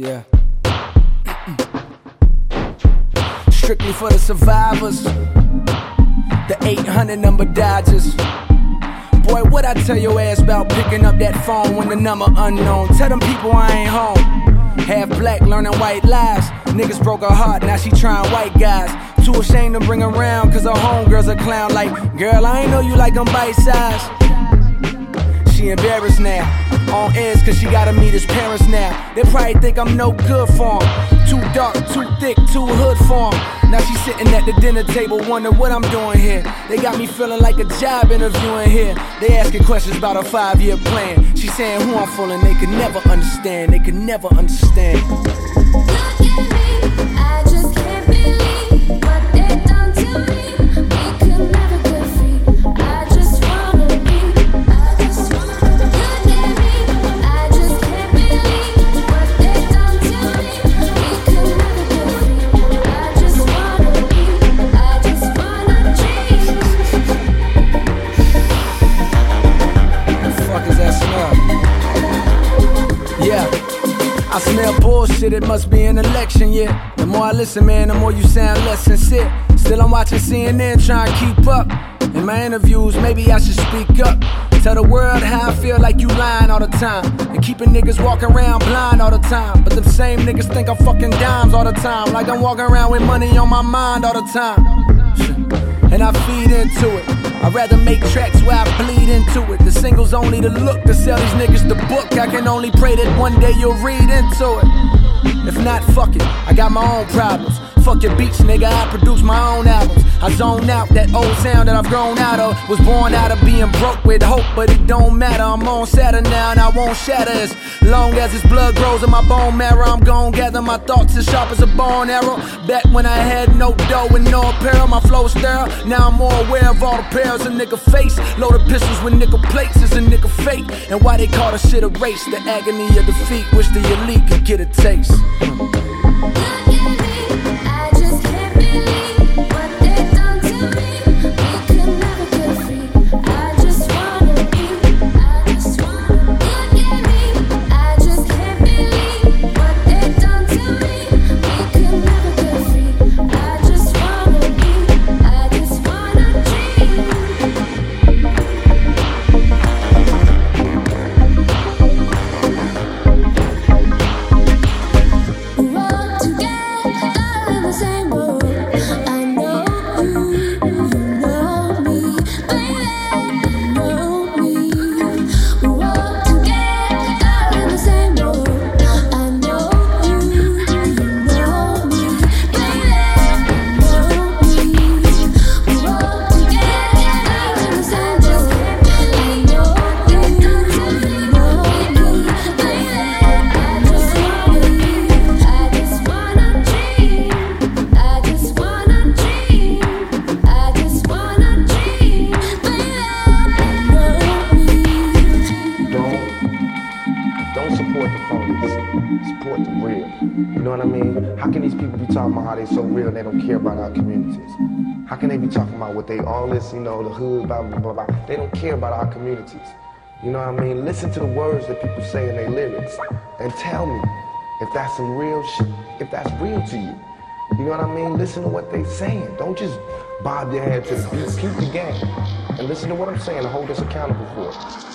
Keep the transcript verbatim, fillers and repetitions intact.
Yeah. Strictly for the survivors, the eight hundred number Dodgers. Boy, what I tell your ass about picking up that phone when the number unknown? Tell them people I ain't home. Half black, learning white lies. Niggas broke her heart, now she trying white guys. Too ashamed to bring around, cause her homegirl's a clown. Like, girl, I ain't know you like them bite size. She embarrassed now, on edge cause she gotta meet his parents now. They probably think I'm no good for 'em. Too dark, too thick, too hood for 'em. Now she sitting at the dinner table, wondering what I'm doing here. They got me feeling like a job interviewing here. They asking questions about a five-year plan. She saying who I'm fooling, they could never understand. They could never understand. Look at me, I just can't believe what they done to me. We could never get free. I just wanna be, I just wanna. Look at me, I just can't believe what they done to me. We could never get free. I just wanna be, I just wanna dream. The fuck is that smell? Yeah. I smell bullshit, it must be an election year. The more I listen, man, the more you sound less sincere. Still I'm watching C N N, trying to keep up. In my interviews, maybe I should speak up. Tell the world how I feel like you lying all the time. And keeping niggas walking around blind all the time. But them same niggas think I'm fucking dimes all the time. Like I'm walking around with money on my mind all the time. And I feed into it. I'd rather make tracks where I bleed into it. The singles only the look to sell these niggas the book. I can only pray that one day you'll read into it. If not, fuck it, I got my own problems. Fuck your beats, nigga, I produce my own albums. I zone out, that old sound that I've grown out of. Was born out of being broke with hope, but it don't matter. I'm on Saturn now and I won't shatter. As long as this blood grows in my bone marrow, I'm gon' gather my thoughts as sharp as a bone arrow. Back when I had no dough and no apparel, my flow sterile. Now I'm more aware of all the perils a nigga face. Loaded pistols with nickel plates is a nigga fake. And why they call the shit a race, the agony of defeat. Wish the elite could get a taste. Support the real. You know what I mean? How can these people be talking about how they so real and they don't care about our communities? How can they be talking about what they all this, you know, the hood, blah, blah, blah, blah. They don't care about our communities. You know what I mean? Listen to the words that people say in their lyrics and tell me if that's some real shit, if that's real to you. You know what I mean? Listen to what they're saying. Don't just bob your head to the beat. Keep the game. And listen to what I'm saying and hold us accountable for it.